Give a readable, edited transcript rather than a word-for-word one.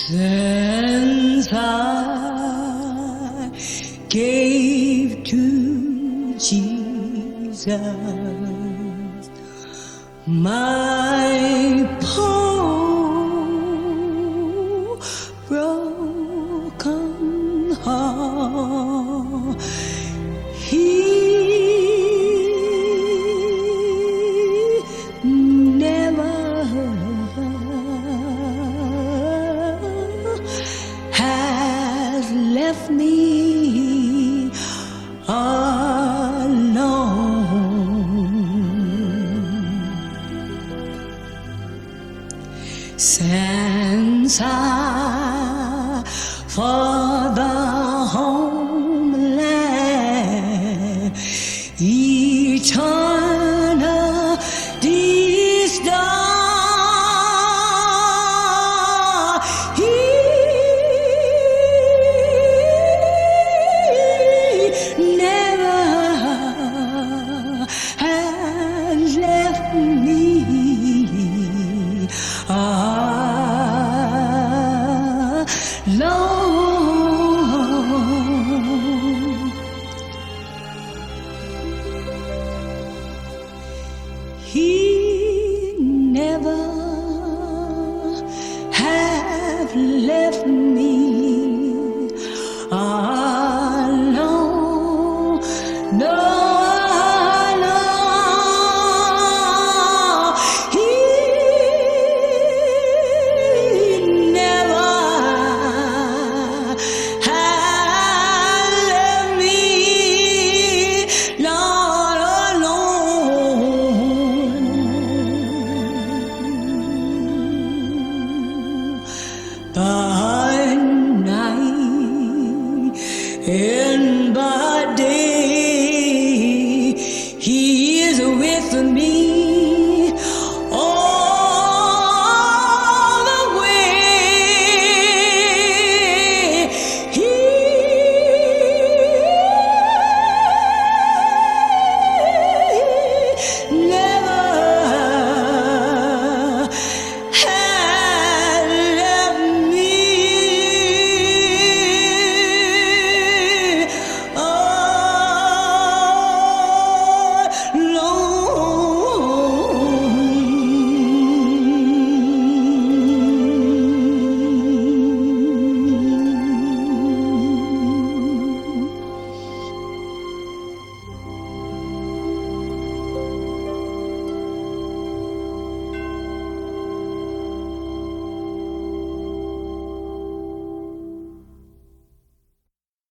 Since I gave to Jesus my poor broken heart, He never has left me alone. Since I for the homeland eternity's dawn, He never has left me alone. He never have left me alone. No, no, He never has left me not alone. The night